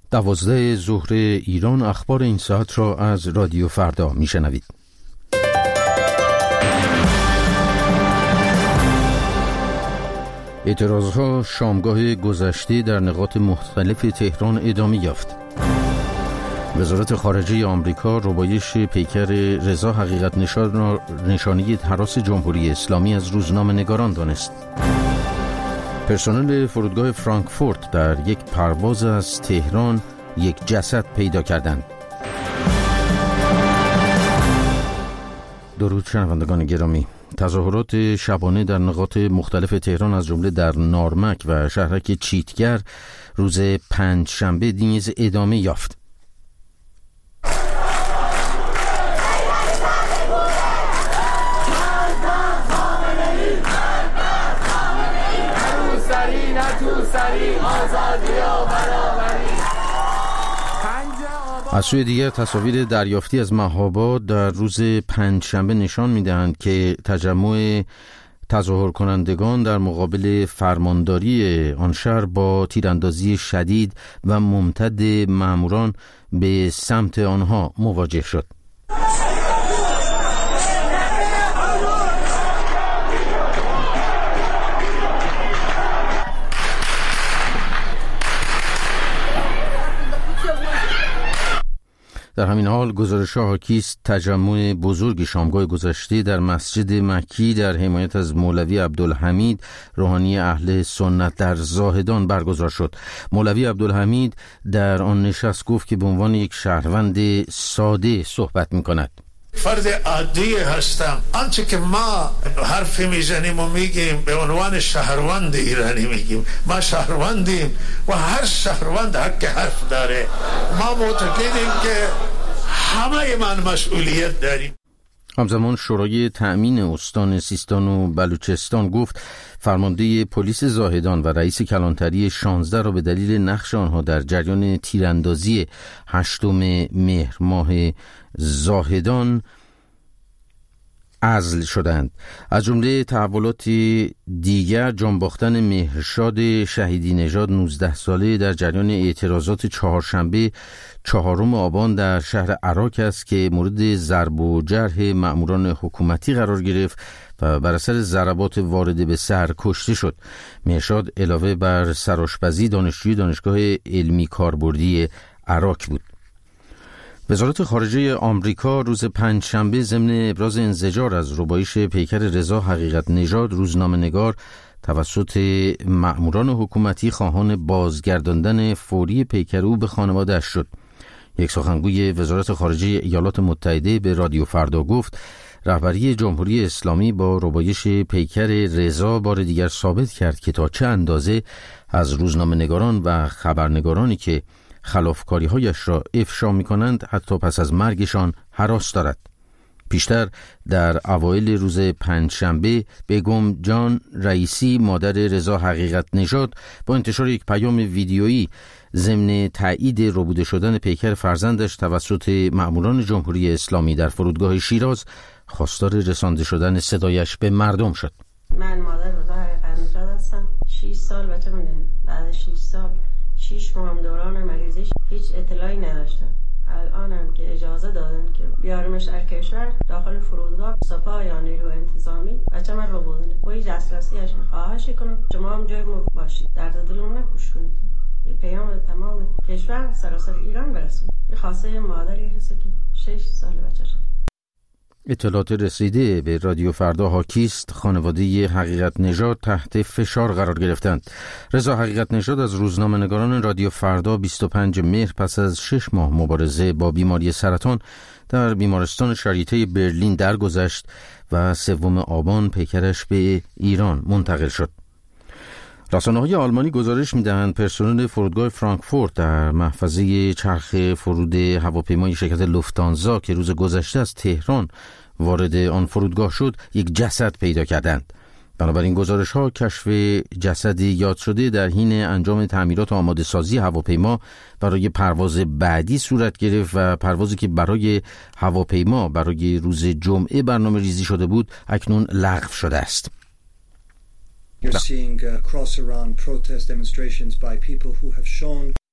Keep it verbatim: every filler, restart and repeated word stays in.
دوازده ظهر ایران. اخبار این ساعت را از رادیو فردا میشنوید. اعتراضها شامگاه گذشته در نقاط مختلف تهران ادامه یافت. وزارت خارجه آمریکا ربایش پیکر رضا حقیقت نژاد را نشانه هراس جمهوری اسلامی از روزنامه‌نگاران دانست. پرسنل فرودگاه فرانکفورت در یک پرواز از تهران یک جسد پیدا کردند. درود شنوندگان گرامی. تظاهرات شبانه در نقاط مختلف تهران از جمله در نارمک و شهرک چیتگر روز پنجشنبه نیز ادامه یافت. از سوی دیگر تصاویر دریافتی از مهاباد در روز پنجشنبه نشان می‌دهند که تجمع تظاهر کنندگان در مقابل فرمانداری آن شهر با تیراندازی شدید و ممتد ماموران به سمت آنها مواجه شد. در همین حال گزارش‌ها حاکی است تجمع بزرگ شامگاه گذشته در مسجد مکی در حمایت از مولوی عبدالحمید روحانی اهل سنت در زاهدان برگزار شد. مولوی عبدالحمید در آن نشست گفت که به عنوان یک شهروند ساده صحبت می‌کند. فرد عادی هستم. آنچه که ما حرفی میزنیم و میگیم به عنوان شهروند ایرانی میگیم ما شهروندیم و هر شهروند حق حرف داره. ما معتقدیم که همه من مسئولیت داریم. همزمان شورای تأمین استان سیستان و بلوچستان گفت فرمانده پلیس زاهدان و رئیس کلانتری شانزده را به دلیل نقش آنها در جریان تیراندازی هشتم مهر ماه زاهدان عزل شدند. از جمله تحولات دیگر جانباختن مهرشاد شهیدی نژاد نوزده ساله در جریان اعتراضات چهارشنبه چهارم آبان در شهر عراق است که مورد ضرب و جرح مأموران حکومتی قرار گرفت و بر اثر ضربات وارده به سر کشته شد. مهرشاد علاوه بر سرآشپزی دانشجوی دانشگاه علمی کاربردی عراق بود. وزارت خارجه آمریکا روز پنجشنبه ضمن ابراز انزجار از ربایش پیکر رضا حقیقت نژاد روزنامه‌نگار توسط مأموران حکومتی خواهان بازگرداندن فوری پیکر او به خانواده‌اش شد. یک سخنگوی وزارت خارجه ایالات متحده به رادیو فردا گفت رهبری جمهوری اسلامی با ربایش پیکر رضا بار دیگر ثابت کرد که تا چه اندازه از روزنامه‌نگاران و خبرنگارانی که خلافکاری‌هایش را افشا می‌کنند حتی پس از مرگشان هراس دارد. پیشتر در اوایل روز پنجشنبه بیگم جان رئیسی مادر رضا حقیقت نژاد با انتشار یک پیام ویدیویی ضمن تایید ربوده شدن پیکر فرزندش توسط مأموران جمهوری اسلامی در فرودگاه شیراز خواستار رسانده شدن صدایش به مردم شد. من مادر رضا حقیقت نژاد هستم. شش سال بچه من بعد شش سال شش ماه دوران مریضیش هیچ اطلاعی نداشتم. الانم که اجازه دادن که بیارمش در کشور داخل فرودگاه سپاه یا نیرو انتظامی بچه من رو بودن و هیچ دسترسیش خواهش کنم شما هم جای ما باشید، درد دلمون نکش کنید. یه پیام تمام کشور سراسر ایران برسون. یه خواسته مادری هست که شش سال بچه شده. اطلاعات رسیده به رادیو فردا حاکی است خانواده حقیقت نژاد تحت فشار قرار گرفتند. رضا حقیقت نژاد از روزنامه‌نگاران رادیو فردا بیست و پنج مهر پس از شش ماه مبارزه با بیماری سرطان در بیمارستان شاریته برلین درگذشت و سوم آبان پیکرش به ایران منتقل شد. رسانه‌های آلمانی گزارش می‌دهند پرسنل فرودگاه فرانکفورت در محفظه چرخ فرود هواپیمای شرکت لوفتانزا که روز گذشته از تهران وارد آن فرودگاه شد یک جسد پیدا کردند. بنابراین گزارش‌ها کشف جسدی یاد شده در حین انجام تعمیرات آماده سازی هواپیما برای پرواز بعدی صورت گرفت و پروازی که برای هواپیما برای روز جمعه برنامه ریزی شده بود اکنون لغو شده است. You're seeing uh, cross-Iran protest demonstrations by people who have shown